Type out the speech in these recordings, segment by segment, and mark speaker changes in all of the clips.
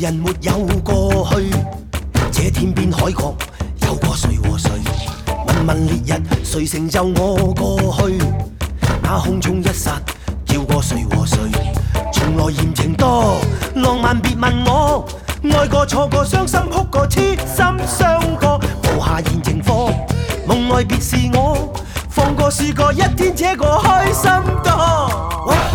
Speaker 1: 人沒有過去，這天邊海角有過誰和誰？問問烈日，誰成就我過去？那空中一剎，叫過誰和誰？從來嫌情多，浪漫別問我，愛過錯過，傷心哭過，痴心傷過，無下現情課，夢外別是我，放過試過，一天這個開心多。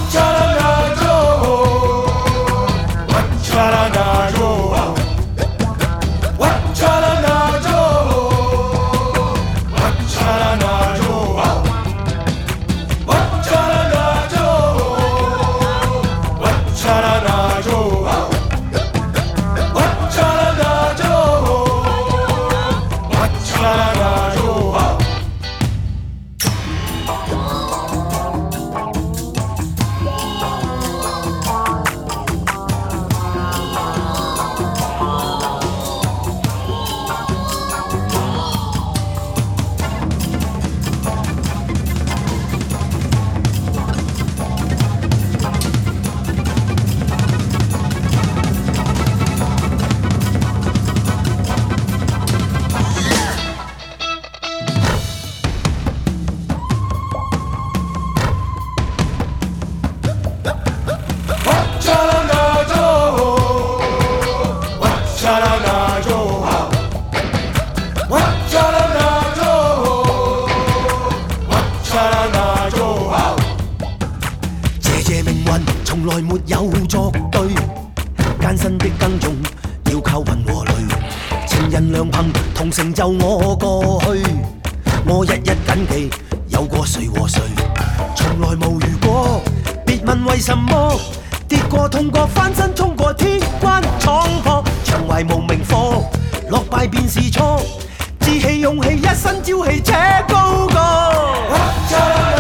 Speaker 1: 從來沒有作對，艱辛的耕種要靠雲和雷，情人良朋同成就我過去，我日日緊記有過誰和誰，從來無如果，別問為什麼，跌過痛過翻身衝過天關闖破，長懷無名課，落敗便是錯，志氣勇氣一身朝氣且高過。